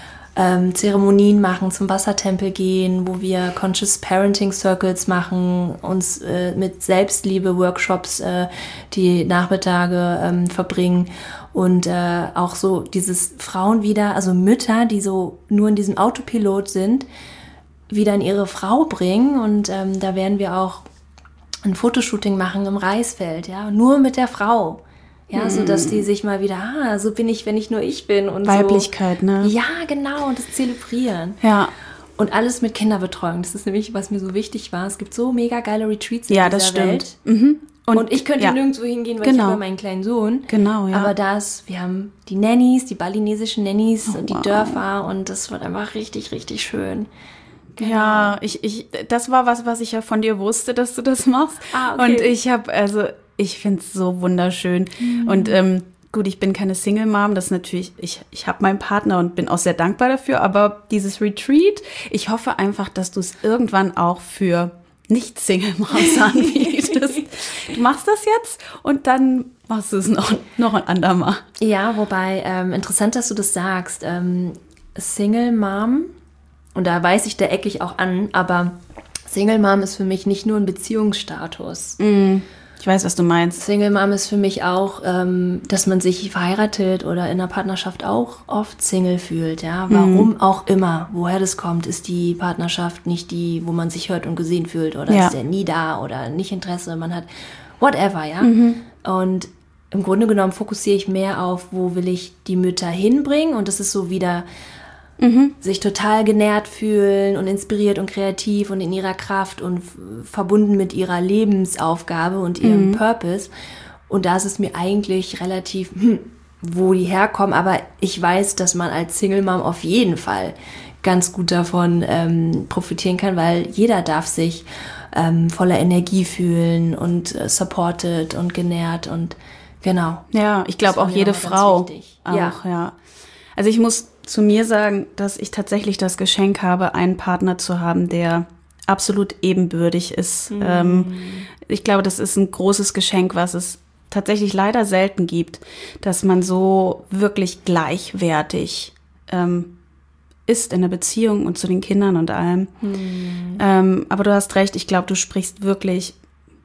ähm, Zeremonien machen, zum Wassertempel gehen, wo wir Conscious Parenting Circles machen, uns äh, mit Selbstliebe-Workshops äh, die Nachmittage ähm, verbringen und äh, auch so dieses Frauen wieder, also Mütter, die so nur in diesem Autopilot sind, wieder in ihre Frau bringen. Und ähm, da werden wir auch ein Fotoshooting machen im Reisfeld, ja, nur mit der Frau. Ja, mm. so dass die sich mal wieder, ah, so bin ich, wenn ich nur ich bin. Und Weiblichkeit, so. Ne? Ja, genau, und das Zelebrieren. Ja. Und alles mit Kinderbetreuung. Das ist nämlich, was mir so wichtig war. Es gibt so mega geile Retreats in ja, dieser das stimmt. Welt. Mhm. Und, und ich könnte ja. nirgendwo hingehen, weil genau. ich habe meinen kleinen Sohn. Genau, ja. Aber das, wir haben die Nannies, die balinesischen Nannies oh, und die wow. Dörfer und das wird einfach richtig, richtig schön. Genau. Ja, ich, ich, das war was, was ich ja von dir wusste, dass du das machst. Ah, okay. Und ich habe, also, ich finde es so wunderschön. Mhm. Und ähm, gut, ich bin keine Single-Mom, das ist natürlich, ich, ich habe meinen Partner und bin auch sehr dankbar dafür, aber dieses Retreat, ich hoffe einfach, dass du es irgendwann auch für Nicht-Single-Moms anbietest. Du machst das jetzt und dann machst du es noch, noch ein andermal. Ja, wobei, ähm, interessant, dass du das sagst. Ähm, Single-Mom, und da weiß ich, da ecke ich auch an, aber Single-Mom ist für mich nicht nur ein Beziehungsstatus. Mm, ich weiß, was du meinst. Single-Mom ist für mich auch, ähm, dass man sich verheiratet oder in einer Partnerschaft auch oft Single fühlt. Ja, warum mm. auch immer, woher das kommt, ist die Partnerschaft nicht die, wo man sich hört und gesehen fühlt oder ja. ist der nie da oder nicht Interesse, man hat whatever, ja. Mhm. Und im Grunde genommen fokussiere ich mehr auf, wo will ich die Mütter hinbringen und das ist so wieder Mhm. sich total genährt fühlen und inspiriert und kreativ und in ihrer Kraft und f- verbunden mit ihrer Lebensaufgabe und ihrem mhm. Purpose. Und da ist es mir eigentlich relativ, hm, wo die herkommen. Aber ich weiß, dass man als Single-Mom auf jeden Fall ganz gut davon ähm, profitieren kann, weil jeder darf sich ähm, voller Energie fühlen und äh, supported und genährt und genau. Ja, ich glaube auch jede Frau. Auch, ja. ja. Also ich muss zu mir sagen, dass ich tatsächlich das Geschenk habe, einen Partner zu haben, der absolut ebenbürtig ist. Mhm. Ähm, ich glaube, das ist ein großes Geschenk, was es tatsächlich leider selten gibt, dass man so wirklich gleichwertig ähm, ist in der Beziehung und zu den Kindern und allem. Mhm. Ähm, aber du hast recht, ich glaube, du sprichst wirklich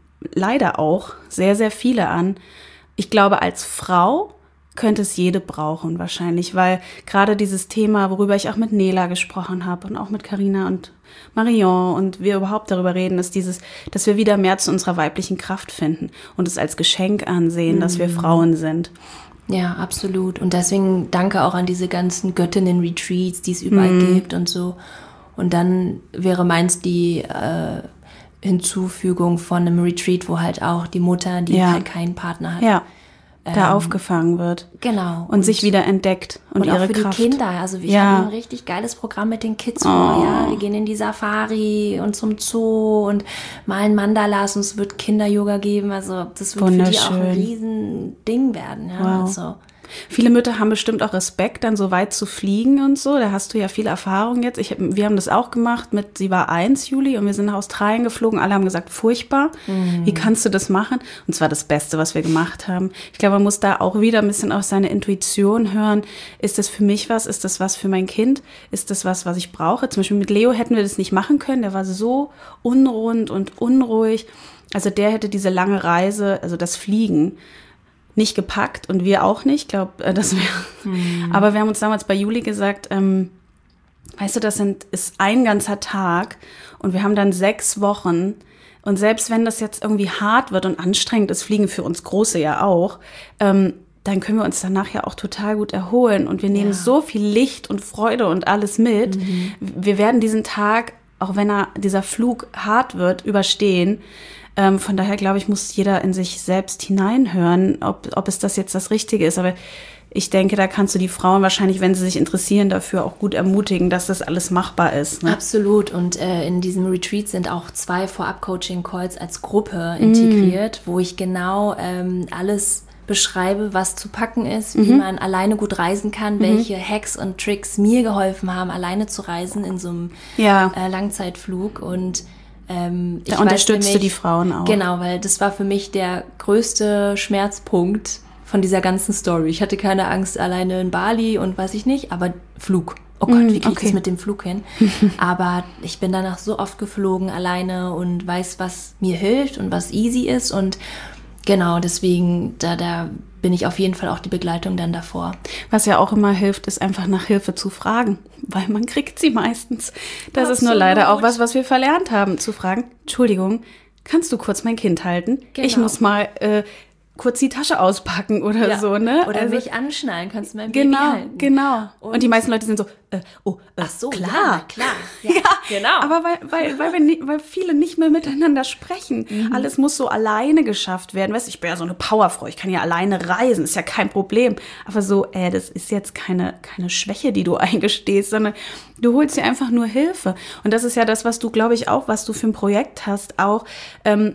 leider auch sehr, sehr viele an. Ich glaube, als Frau könnte es jede brauchen wahrscheinlich, weil gerade dieses Thema, worüber ich auch mit Nela gesprochen habe und auch mit Carina und Marion und wir überhaupt darüber reden, ist dieses, dass wir wieder mehr zu unserer weiblichen Kraft finden und es als Geschenk ansehen, mhm. dass wir Frauen sind. Ja, absolut. Und deswegen danke auch an diese ganzen Göttinnen-Retreats, die es überall mhm. gibt und so. Und dann wäre meins die äh, Hinzufügung von einem Retreat, wo halt auch die Mutter, die ja. halt keinen Partner hat, ja. da ähm, aufgefangen wird. Genau. Und, und sich wieder entdeckt und, und ihre auch für Kraft. Die Kinder. Also wir ja. haben ein richtig geiles Programm mit den Kids vor. Oh. Ja, wir gehen in die Safari und zum Zoo und malen Mandalas und es wird Kinder-Yoga geben. Also das wird für die auch ein riesen Ding werden. Ja, wow. also. Viele Mütter haben bestimmt auch Respekt, dann so weit zu fliegen und so. Da hast du ja viel Erfahrung jetzt. Ich, wir haben das auch gemacht mit, sie war eins, Juli, und wir sind nach Australien geflogen. Alle haben gesagt, furchtbar. Mhm. Wie kannst du das machen? Und zwar das Beste, was wir gemacht haben. Ich glaube, man muss da auch wieder ein bisschen auf seine Intuition hören. Ist das für mich was? Ist das was für mein Kind? Ist das was, was ich brauche? Zum Beispiel mit Leo hätten wir das nicht machen können. Der war so unrund und unruhig. Also der hätte diese lange Reise, also das Fliegen, nicht gepackt und wir auch nicht. Ich glaube, das wäre. Hm. Aber wir haben uns damals bei Juli gesagt, ähm, weißt du, das sind, ist ein ganzer Tag und wir haben dann sechs Wochen. Und selbst wenn das jetzt irgendwie hart wird und anstrengend ist, Fliegen für uns Große ja auch, ähm, dann können wir uns danach ja auch total gut erholen. Und wir nehmen ja. so viel Licht und Freude und alles mit. Mhm. Wir werden diesen Tag, auch wenn er, dieser Flug hart wird, überstehen. Ähm, von daher, glaube ich, muss jeder in sich selbst hineinhören, ob, ob es das jetzt das Richtige ist. Aber ich denke, da kannst du die Frauen wahrscheinlich, wenn sie sich interessieren, dafür auch gut ermutigen, dass das alles machbar ist. Ne? Absolut. Und äh, in diesem Retreat sind auch zwei Vorab-Coaching-Calls als Gruppe integriert, mm. wo ich genau ähm, alles beschreibe, was zu packen ist, wie mhm. man alleine gut reisen kann, mhm. welche Hacks und Tricks mir geholfen haben, alleine zu reisen in so einem ja. äh, Langzeitflug. Und Ähm, da unterstützt du die Frauen auch. Genau, weil das war für mich der größte Schmerzpunkt von dieser ganzen Story. Ich hatte keine Angst alleine in Bali und weiß ich nicht, aber Flug. Oh Gott, mm, wie kriege ich okay. das mit dem Flug hin? Aber ich bin danach so oft geflogen alleine und weiß, was mir hilft und was easy ist. Und genau, deswegen, da, da bin ich auf jeden Fall auch die Begleitung dann davor. Was ja auch immer hilft, ist einfach nach Hilfe zu fragen, weil man kriegt sie meistens. Das Absolut. Ist nur leider auch was, was wir verlernt haben, zu fragen. Entschuldigung, kannst du kurz mein Kind halten? Genau. Ich muss mal äh, kurz die Tasche auspacken oder ja. so, ne? Oder also, mich anschnallen, kannst du mein Baby genau, halten. Genau, genau. Und, und die meisten Leute sind so, äh, oh, äh, ach so, klar. Ja, klar. Ja, ja, genau. Aber weil, weil, weil, wir nie, weil viele nicht mehr miteinander sprechen. Mhm. Alles muss so alleine geschafft werden. Weißt du, ich bin ja so eine Powerfrau, ich kann ja alleine reisen, ist ja kein Problem. Aber so, äh, das ist jetzt keine, keine Schwäche, die du eingestehst, sondern du holst dir einfach nur Hilfe. Und das ist ja das, was du, glaube ich, auch, was du für ein Projekt hast, auch, ähm,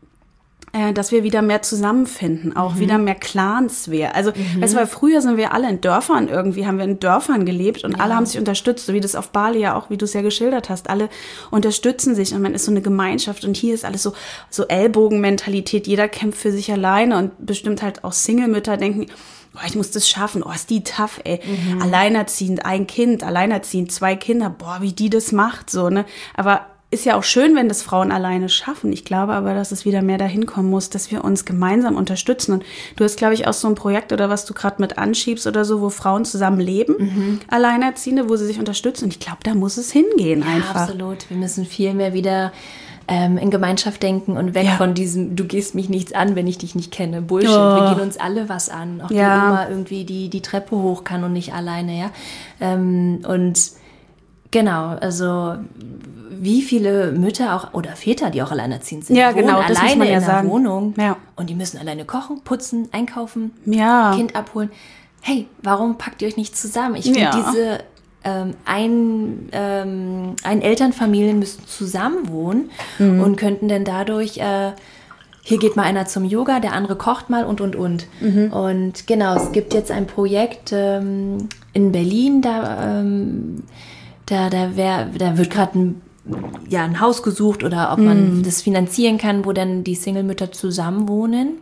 dass wir wieder mehr zusammenfinden, auch mhm. wieder mehr Clans wäre. Also, mhm. weißt du, weil früher sind wir alle in Dörfern irgendwie, haben wir in Dörfern gelebt und ja. alle haben sich unterstützt, so wie das auf Bali ja auch, wie du es ja geschildert hast. Alle unterstützen sich und man ist so eine Gemeinschaft und hier ist alles so, so Ellbogenmentalität. Jeder kämpft für sich alleine und bestimmt halt auch Single-Mütter denken, oh, ich muss das schaffen, oh, ist die tough, ey. Mhm. Alleinerziehend, ein Kind, alleinerziehend, zwei Kinder, boah, wie die das macht, so, ne. Aber ist ja auch schön, wenn das Frauen alleine schaffen. Ich glaube aber, dass es wieder mehr dahin kommen muss, dass wir uns gemeinsam unterstützen. Und du hast, glaube ich, auch so ein Projekt oder was du gerade mit anschiebst oder so, wo Frauen zusammen leben, mhm. Alleinerziehende, wo sie sich unterstützen. Und ich glaube, da muss es hingehen ja, einfach. Absolut. Wir müssen viel mehr wieder ähm, in Gemeinschaft denken und weg ja. von diesem, du gehst mich nichts an, wenn ich dich nicht kenne. Bullshit. Oh. Wir gehen uns alle was an. Auch ja. die Oma irgendwie die, die Treppe hoch kann und nicht alleine. Ja. Ähm, und genau, also wie viele Mütter auch oder Väter, die auch alleinerziehend sind, ja, wohnen genau, das alleine muss man ja in der sagen. Wohnung ja. und die müssen alleine kochen, putzen, einkaufen, ja. Kind abholen. Hey, warum packt ihr euch nicht zusammen? Ich finde, ja. diese ähm, ein, ähm, ein Elternfamilien müssten zusammen wohnen mhm. und könnten dann dadurch äh, hier geht mal einer zum Yoga, der andere kocht mal und, und, und. Mhm. Und genau, es gibt jetzt ein Projekt ähm, in Berlin, da ähm, Da, da, wär, da wird gerade ein, ja, ein Haus gesucht oder ob man mm. das finanzieren kann, wo dann die Single-Mütter zusammen wohnen.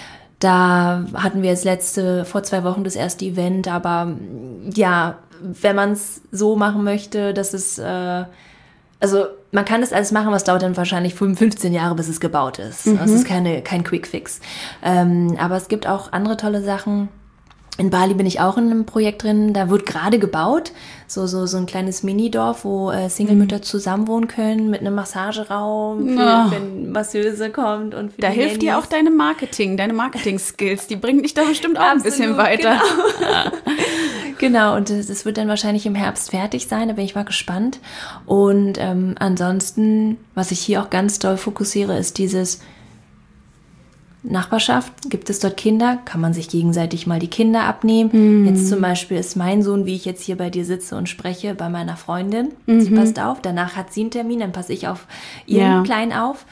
Da hatten wir jetzt letzte, vor zwei Wochen das erste Event, aber ja, wenn man es so machen möchte, dass es, äh, also man kann das alles machen, was dauert dann wahrscheinlich fünfzehn Jahre, bis es gebaut ist. Mhm. Das ist keine, kein Quick-Fix. Ähm, aber es gibt auch andere tolle Sachen. In Bali bin ich auch in einem Projekt drin, da wird gerade gebaut, so so so ein kleines Minidorf, wo äh, Single-Mütter mhm. zusammenwohnen können mit einem Massageraum, für, oh. wenn Masseuse kommt. Und für da hilft Handys. Dir auch deine Marketing, deine Marketing-Skills, die bringen dich da bestimmt auch Absolut, ein bisschen weiter. Genau, genau und es wird dann wahrscheinlich im Herbst fertig sein, da bin ich mal gespannt. Und ähm, ansonsten, was ich hier auch ganz doll fokussiere, ist dieses Nachbarschaft, gibt es dort Kinder, kann man sich gegenseitig mal die Kinder abnehmen. Mhm. Jetzt zum Beispiel ist mein Sohn, wie ich jetzt hier bei dir sitze und spreche, bei meiner Freundin. Mhm. Sie passt auf, danach hat sie einen Termin, dann passe ich auf ihren ja. Kleinen auf.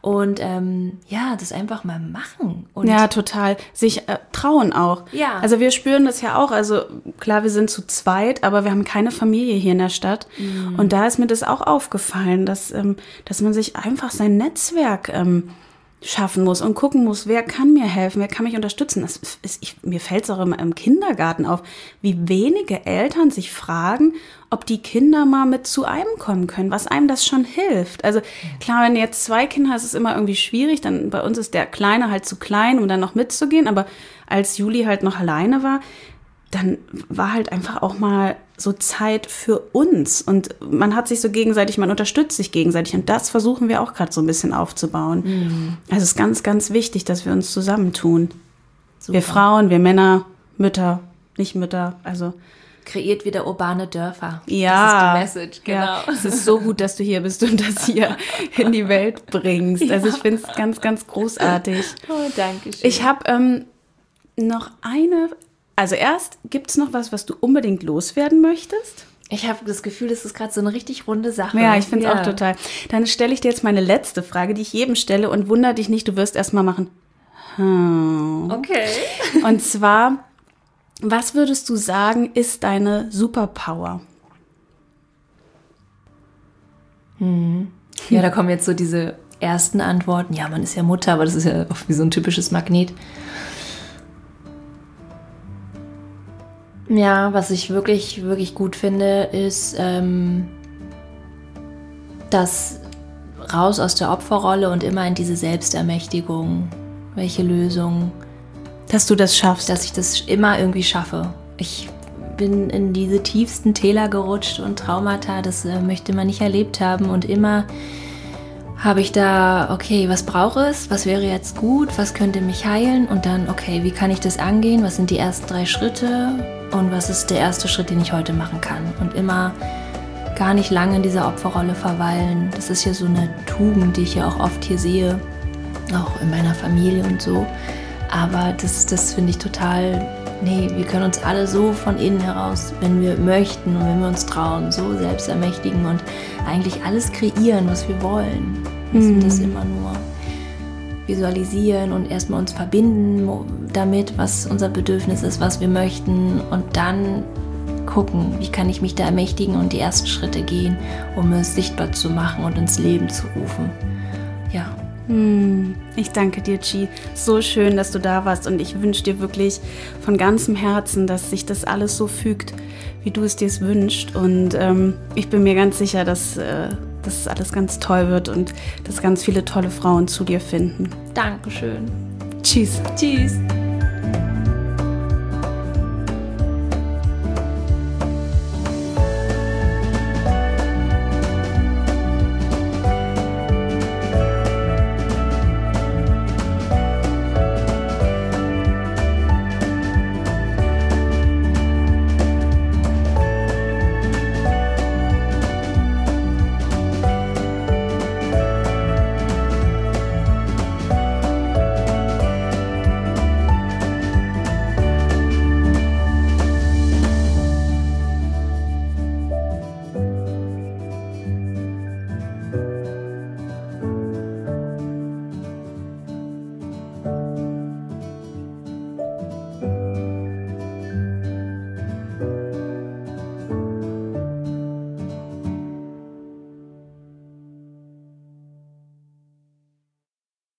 Und ähm, ja, das einfach mal machen. Und ja, total. Sich äh, trauen auch. Ja. Also wir spüren das ja auch. Also klar, wir sind zu zweit, aber wir haben keine Familie hier in der Stadt. Mhm. Und da ist mir das auch aufgefallen, dass, ähm, dass man sich einfach sein Netzwerk ähm, schaffen muss und gucken muss, wer kann mir helfen, wer kann mich unterstützen. Das ist, ich, mir fällt es auch immer im Kindergarten auf, wie wenige Eltern sich fragen, ob die Kinder mal mit zu einem kommen können, was einem das schon hilft. Also klar, wenn du jetzt zwei Kinder hast, ist es immer irgendwie schwierig. Dann bei uns ist der Kleine halt zu klein, um dann noch mitzugehen. Aber als Juli halt noch alleine war, dann war halt einfach auch mal so Zeit für uns. Und man hat sich so gegenseitig, man unterstützt sich gegenseitig. Und das versuchen wir auch gerade so ein bisschen aufzubauen. Mhm. Also es ist ganz, ganz wichtig, dass wir uns zusammentun. Super. Wir Frauen, wir Männer, Mütter, nicht Mütter, also kreiert wieder urbane Dörfer. Ja. Das ist die Message, genau. Ja, es ist so gut, dass du hier bist und das hier in die Welt bringst. Also ich finde es ganz, ganz großartig. Oh, danke schön. Ich habe ähm, noch eine, also erst, gibt es noch was, was du unbedingt loswerden möchtest? Ich habe das Gefühl, das ist gerade so eine richtig runde Sache. Ja, ich finde es ja. auch total. Dann stelle ich dir jetzt meine letzte Frage, die ich jedem stelle und wundere dich nicht, du wirst erst mal machen. Hm. Okay. Und zwar, was würdest du sagen, ist deine Superpower? Hm. Ja, da kommen jetzt so diese ersten Antworten. Ja, man ist ja Mutter, aber das ist ja oft wie so ein typisches Magnet. Ja, was ich wirklich, wirklich gut finde, ist ähm, das raus aus der Opferrolle und immer in diese Selbstermächtigung. Welche Lösung? Dass du das schaffst. Dass ich das immer irgendwie schaffe. Ich bin in diese tiefsten Täler gerutscht und Traumata, das äh, möchte man nicht erlebt haben. Und immer habe ich da, okay, was brauche es? Was wäre jetzt gut? Was könnte mich heilen? Und dann, okay, wie kann ich das angehen? Was sind die ersten drei Schritte? Und was ist der erste Schritt, den ich heute machen kann? Und immer gar nicht lange in dieser Opferrolle verweilen. Das ist ja so eine Tugend, die ich ja auch oft hier sehe, auch in meiner Familie und so. Aber das, das finde ich total, nee, wir können uns alle so von innen heraus, wenn wir möchten und wenn wir uns trauen, so selbst ermächtigen und eigentlich alles kreieren, was wir wollen. Also mhm. das immer nur visualisieren und erstmal uns verbinden damit, was unser Bedürfnis ist, was wir möchten und dann gucken, wie kann ich mich da ermächtigen und die ersten Schritte gehen, um es sichtbar zu machen und ins Leben zu rufen. Ja. Ich danke dir, Chi. So schön, dass du da warst und ich wünsche dir wirklich von ganzem Herzen, dass sich das alles so fügt, wie du es dir wünschst. Und ähm, ich bin mir ganz sicher, dass äh, das alles ganz toll wird und dass ganz viele tolle Frauen zu dir finden. Dankeschön. Tschüss. Tschüss.